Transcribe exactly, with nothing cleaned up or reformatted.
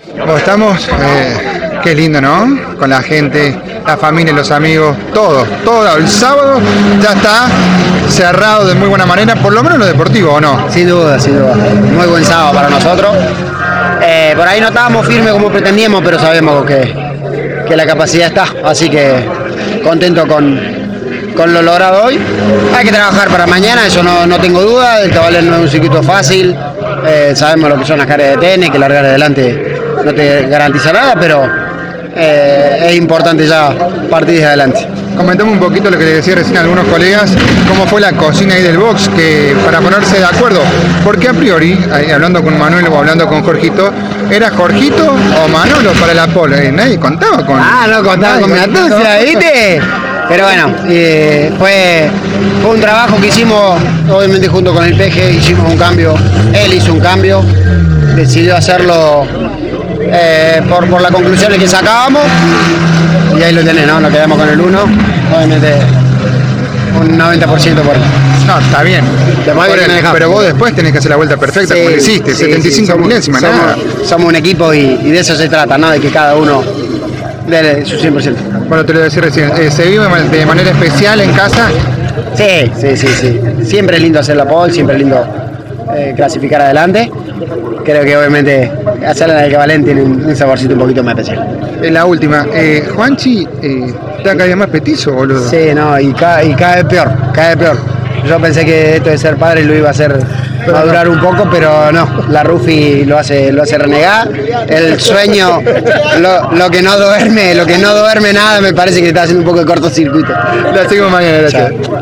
Bueno, estamos, eh, qué lindo, ¿no? Con la gente, la familia, los amigos, todo, todo. El sábado ya está cerrado de muy buena manera, por lo menos lo deportivo, ¿o no? Sin duda, sin duda. Muy buen sábado para nosotros. Eh, por ahí no estábamos firmes como pretendíamos, pero sabemos que, que la capacidad está. Así que contento con, con lo logrado hoy. Hay que trabajar para mañana, eso no, no tengo duda. El Tabalén no es un circuito fácil. Eh, sabemos lo que son las carreras de tenis, que largar adelante no te garantiza nada, pero eh, es importante ya partir desde adelante. Comentamos un poquito lo que le decía recién a algunos colegas, cómo fue la cocina ahí del box, que para ponerse de acuerdo, porque a priori, ahí, hablando con Manuel o hablando con Jorgito, ¿era Jorgito o Manolo para la pole? Eh, nadie contaba con... Ah, no contaba con mi astucia, ¿viste? Pero bueno, eh, fue, fue un trabajo que hicimos, obviamente junto con el P G, hicimos un cambio, él hizo un cambio, decidió hacerlo eh, por, por la conclusión que sacábamos, y ahí lo tenés, ¿no? Nos quedamos con el uno, obviamente un noventa por ciento por ahí. No, está bien. Pero, pero vos después tenés que hacer la vuelta perfecta, sí, como lo hiciste, sí, setenta y cinco sí, milésimas, somos, nada. Somos un equipo y, y de eso se trata, ¿no? De que cada uno dé su cien por ciento. Bueno, te lo decía recién, eh, ¿se vive de manera especial en casa? Sí, sí, sí, sí. Siempre es lindo hacer la pole, siempre es lindo eh, clasificar adelante. Creo que obviamente hacerla en el Cabalén tiene un, un saborcito un poquito más especial. En la última, eh, Juanchi, eh, ¿está cada día más petizo, boludo? Sí, no, y cada, y cada vez peor, cada vez peor. Yo pensé que esto de ser padre lo iba a hacer pero madurar no. un poco, pero no, la Rufi lo hace, lo hace renegar. El sueño, lo, lo que no duerme, lo que no duerme nada, me parece que está haciendo un poco de cortocircuito. La sigo mañana, gracias. Chao.